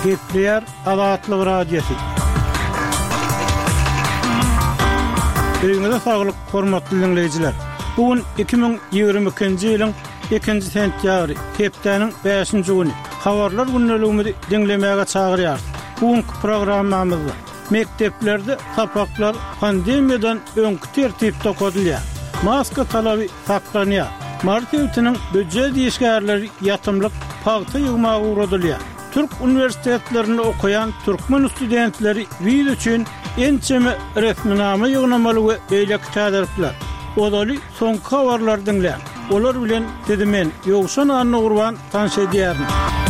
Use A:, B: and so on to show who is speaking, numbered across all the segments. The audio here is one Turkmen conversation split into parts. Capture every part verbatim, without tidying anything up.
A: Kepler Azatlyk Radiosu. Öňüňizde saglyk, hormatly dinleýijiler. Bugün iki bin ýygrimi ikinji ýylyň ikinji sentýabry, Keplerniň beşinji güni. Habarlar günneligimizi dinlemäge çagyrýar. Bugünkü programmamyzda mekteplerde tapaklar pandemiýadan öňkü tertipde kodulýar. Maska talaby saklanýar. Mart ýylynyň büdjet işgärleri ýatymlyk pagty ýygmagy uradylýar. Türk üniversitetlerinde okuyan Türkmen studentleri biz üçün ençeme resminame ýygnamaly we beýleki täderipler. Odaly soňky habarlar dinleýär. Olar bilen dedimen ýogşan anny gurban tanış edýärin.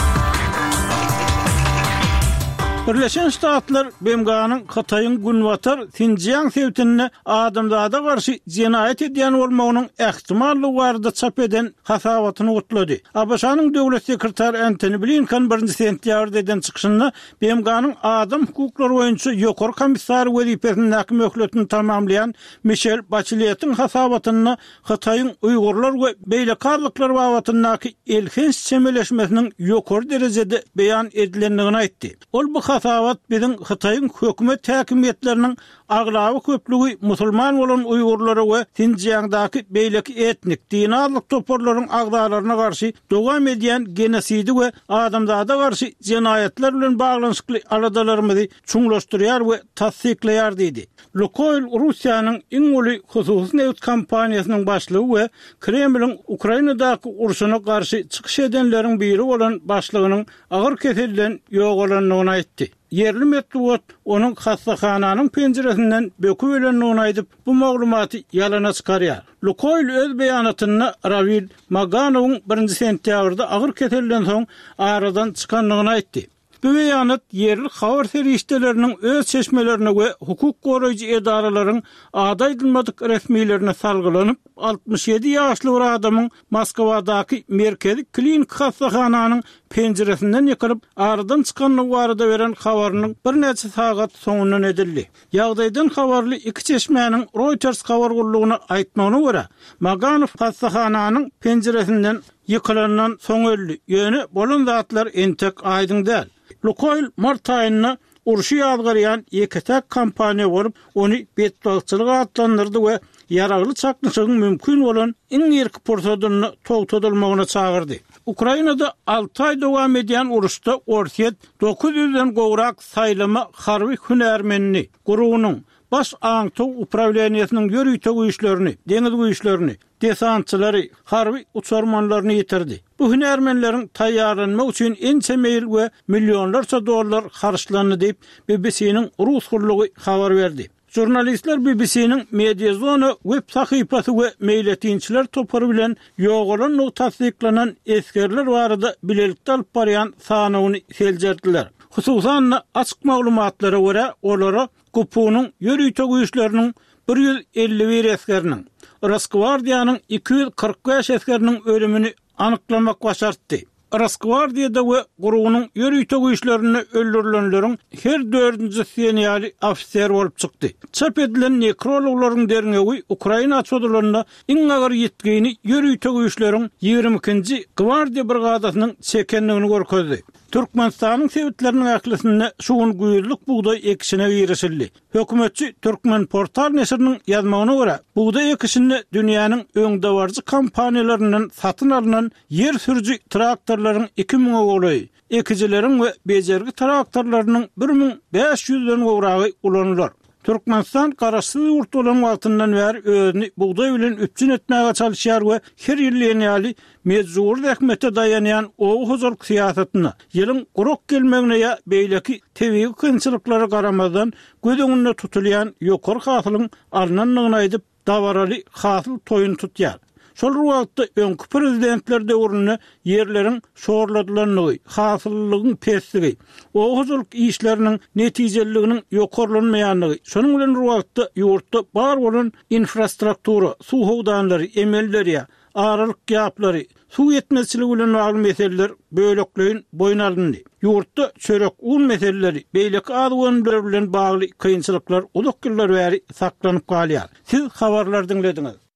A: Birleşen Ştatlar Bemganyň Hataýyň Günwatar Sinjiang sewtine adamzada garşy jenaýat edýän bolmagynyň ähtimallygy barada çap eden hasabatyny gutlady. A B S-nyň döwlet sekretary Antony Blinken birinji sentýabrda eden çykyşynda Bemganyň adam hukuklary boýunça ýokary komissary wezipesini möhletini tamamlayan Michelle Bachelet'in hasabatyny Hataýyň Uýgurlar we beýlekarlyklar babatynyňky elhens çemeleşmesiniň ýokary derejede beýan edilendigini aýtdy. Ol bu hasabat biziň Hataýyň hökümet häkimiýetleriniň aglawy köplügi musulman bolan Uýgurlara we Sinjiangdaky beýleki etnik, dinarlyk toparlaryň agdalaryna garşy dowam edýän genosidi we adamzada garşy jenaýatlar bilen baglanyşykly aladalarymyzy çuňlaşdyrýar we tasdikleýär diýdi. Lukoil Russiýanyň iň uly hususy neft kompaniýasynyň başlygy we Kremliň Ukrainadaky urşuna garşy çykyş edenleriň biri bolan başlygynyň agyr keselden ýogalanlygyny aýtdy. Yerli metbuat onun hastahananyň penjeresinden böküp ölenligini aýdyp bu maglumaty ýalana çykarýar. Lukoil öz beýanatyna Ravil Maganowyň birinji sentýabrda agyr keselden soň aradan çykanlygyny aýtdy. Bu beýanat yerli habar serişdeleriniň öz çeşmelerine we hukuk goraýjy edaralaryň adaýdylmadyk resmiýetlerine salgylanyp altmış ýedi ýaşly bir adamyň Moskwadaky merkezi klinik hassahananyň penjeresinden ýykylyp aradan çykanlygy barada beren habarynyň bir neçe sagat soňundan edildi. Ýagdaýdan habarly iki çeşmenin Reuters habar gurulugyna aýtmagyna görä Maganow hassahananyň penjeresinden ýykylandan soň öldi. Ýöne bolan zatlar entek aýdyň däl. Lukoil mart aýyna urşy ýazgarýan ýeketek kampaniýa bolup, ony betbalçylyk atlandyrdy we yaragly çaknyşygyň mümkin bolan iň ýerki portadyny togtadylmagyna çagyrdy. Ukrainada alty aý dowam edýän uruşda ortiýet dokuz ýüzden gowrak saýlama harby hünärmenini gurugynyň baş aňto upravleniýasynyň ýörüýte güýçlerini, deňiz güýçlerini, desantçylary, harby uçarmanlaryny ýetirdi. Bu hünärmenleriň taýýarlanmak üçin ençe meýil we millionlarça dollar harçlandy diýip B B C-niň Rus gurulugy habar berdi. Jurnalistler B B C-niň Mediazona web sahypasy we meýletinçiler topary bilen ýogalan tasdiklanan eskerler barada bilelikde alyp barýan sanawyny seljerdiler. Hususan açyk maglumatlara görä olara Gupunyň ýörüýte güýçleriniň bir ýüz elli bir eskeriniň, Rosgvardiýanyň iki ýüz kırk beş eskeriniň ölümini anyklamak başartdy. Rosgvardiýada we gurugynyň ýörüýte güýçlerini öldürilenleriň her dördünji seniýali ofisier bolup çykdy. Çap edilen nekrologlaryň derňegi Ukraina çodurlaryna iň agyr ýetgini ýörüýte güýçleriň ýygrimi ikinji Gwardiýa brigadasynyň çekenligini görkezdi. Türkmenistanyň sewitleriniň ählisinde şuň güýürlük buğday ekişine girişildi. Hökümetçi Türkmen Portal nesriniň ýazmagyna görä, buğday ekişinde dünýäniň öňde barjy kompaniýalarynyň satyn alynan yer sürüji traktorlaryň iki ming goly, ekijileriň we bejergi traktorlarynyň bir ming beş ýüzden gowragy ulanýar. Türkmenistan garaşsyz ýurt bolan wagtyndan bäri özüni buğday bilen üpçün etmäge çalışýar we her ýyly mezur häkmete dayanýan o huzurluk siýasatyna ýylyň guruk gelmegine ýa beýleki tebii kynçylyklara garamadan gödüňünde tutulýan ýokary hasylyň alnanlygyny aýdyp dabaraly hasyl toýun tutýar. Şol wagtda öňkü prezidentler döwründe ýerleriň şorladylanlygy, hasyllygyň pestligi, o huzurluk işleriniň netijeliginiň ýokarlanmaýanlygy, şonuň bilen wagtda ýurtda bar bolan infrastruktura, suw howdanlary, emelleri, aralyk ýaplary, suw ýetmezçiligi bilen bagly meseleler bölekleýin boyun alındy. Ýurtda çörek un meseleleri, beýleki adwynlar bilen bagly kynçylyklar uzak ýyllar bäri saklanyp galýar. Siz habarlar dinlediňiz.